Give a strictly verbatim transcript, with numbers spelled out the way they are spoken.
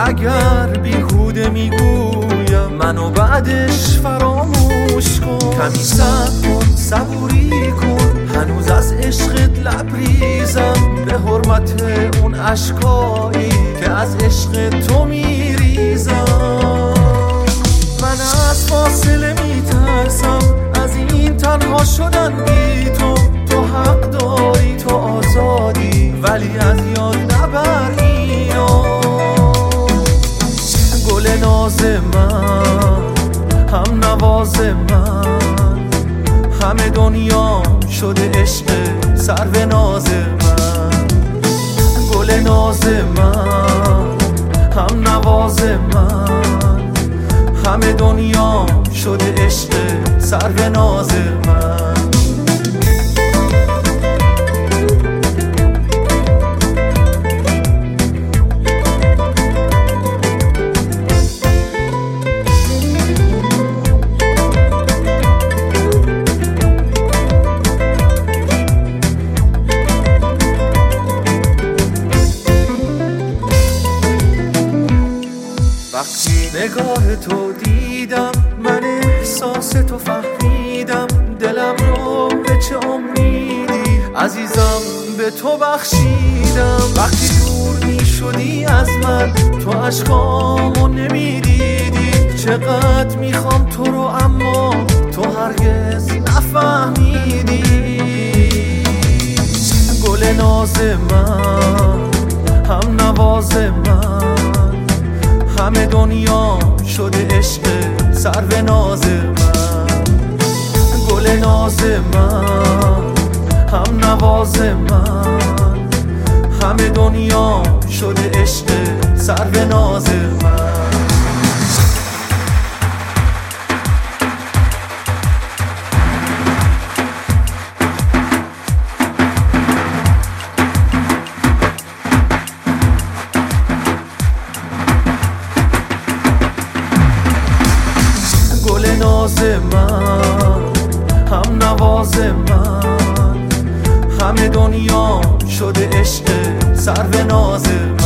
اگر بیهوده میگویم منو بعدش فراموش کن. کمی صبر کن، صبوری کن، هنوز از عشقت لبریزم. به حرمت اون عشقایی که از عشق تو میریزم. من از فاصله میترسم، از این تنها شدن بی تو. تو حق داری، تو آزادی، ولی از یاد نبر اینو. گل ناز من، هم نواز من، همه دنیا شده عشق سرو ناز من. گل ناز من، هم نواز من، همه دنیا شده عشق سرو ناز من. وقتی نگاه تو دیدم، من احساس تو فهمیدم. دلم رو به چه امیدی عزیزم به تو بخشیدم. وقتی دور می شدی از من، تو عشقامو نمی دیدی. چقدر میخوام تو رو اما تو هرگز نفهمیدی. گل ناز من، هم نواز من، همه دنیا شده عشق سرو ناز من. گل ناز من، هم نواز من، همه دنیا شده عشق سرو ناز من. گل ناز من، هم نواز من، همه دنیا شده عشق سرو ناز من.